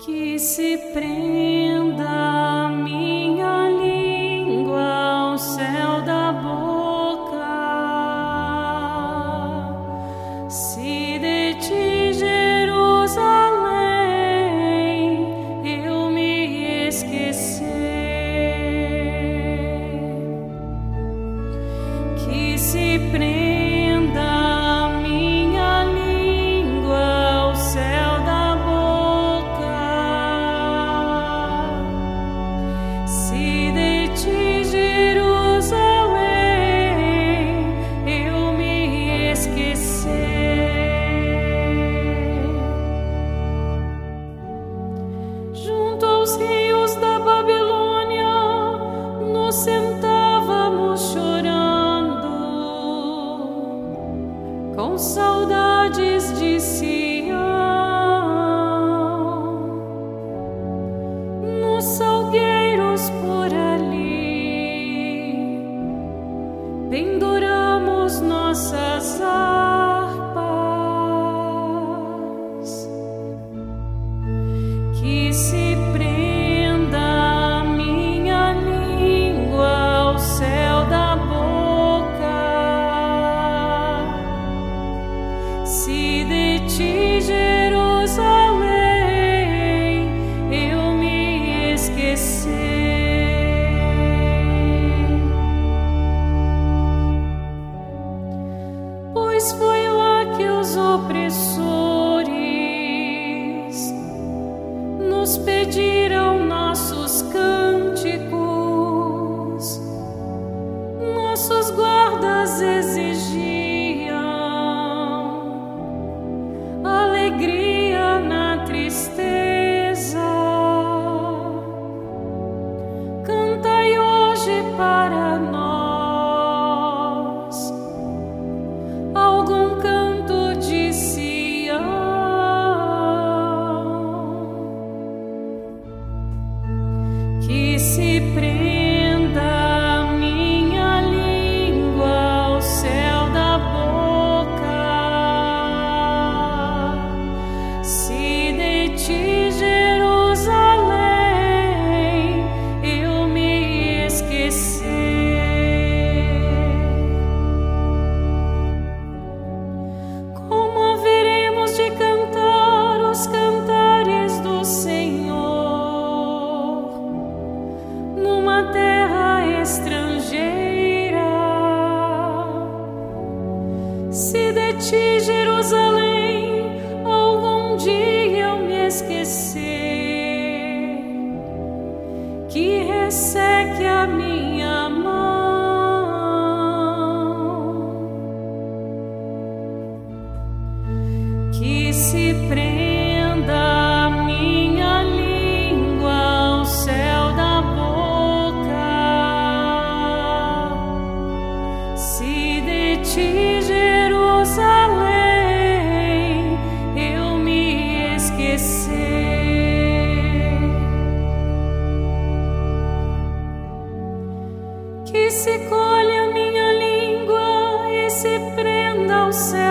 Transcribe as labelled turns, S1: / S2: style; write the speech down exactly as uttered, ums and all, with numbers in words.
S1: Que se prenda a minha língua ao céu da boca, se de ti, Jerusalém, eu me esquecer. Que se prenda a minha língua ao céu da boca, se de ti, Jerusalém, eu me esquecer. Junto aos rios da Babilônia nos sentávamos chorando, com saudades de Sião. Nos salgueiros por ali penduramos nossas harpas. Que se prenda a minha língua ao céu da boca, se de ti, Jerusalém, eu me esquecer. Pois foi lá que os opressores nos pediram nossos cânticos, nossos guardas exigiam alegria na tristeza. Cantai hoje para nós algum canto de Sião. Que se prenda a minha língua ao céu da boca, se de ti, Jerusalém, eu me esquecer. Como haveremos de cantar os cantares do Senhor numa terra estrangeira, se de ti, Jerusalém, algum dia eu me esquecer? Que resseque a minha mão, que se prenda a minha língua ao céu da boca, se de ti, Jerusalém, eu me esquecer. Que se colhe a minha língua e se prenda ao céu